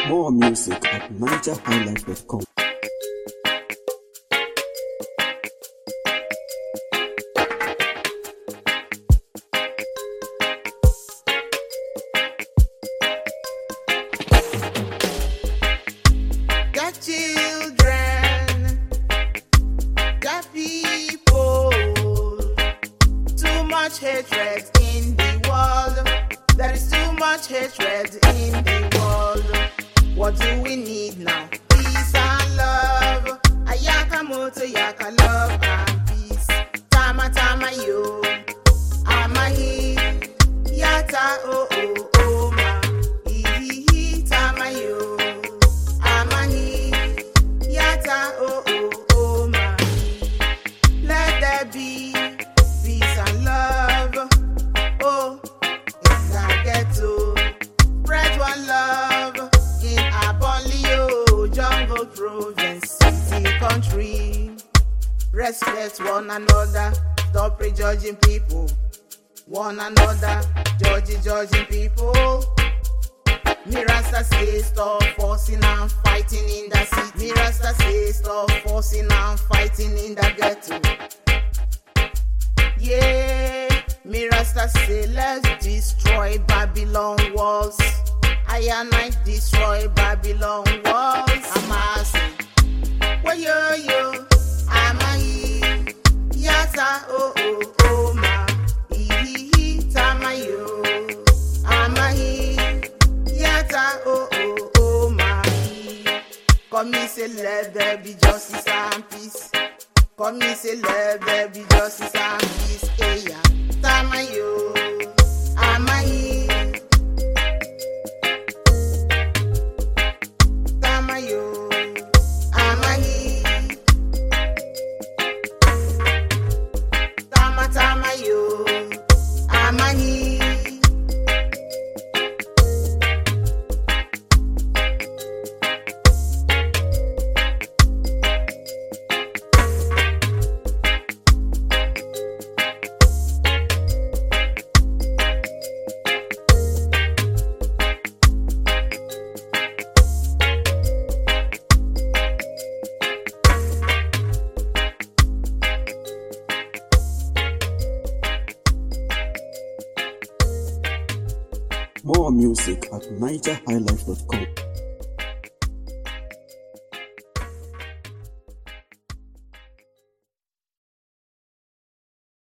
More music at nigerhighlife.com. Got children, got people, too much hatred in the world. There is too much hatred in the world. What do we need now? Peace and love. Ayaka moto yaka love and peace. Tama tama yo, amahi yata oh oh oh ma. Ihihi tama yo, amahi yata oh oh oh ma. Let there be peace and love. Oh, in the ghetto, spread one love in Abolio, Jungle Province, city, country. Respect one another, stop prejudging people. One another, judging people. Mirasta say stop forcing and fighting in the city. Mirasta say stop forcing and fighting in the ghetto. Yeah, Mirasta say let's destroy Babylon walls. I and I destroy Babylon walls. I'm asking, well yo, I'm a yata oh oh oh ma. Ihihi tama yo, I'm a yata oh oh oh ma. Come me say let there be justice and peace. Come me say let there be justice and peace. Hey ya, tama yo, I'm a tama yo, I'm a tama yo, I'm a More music at nigerhighlife.com.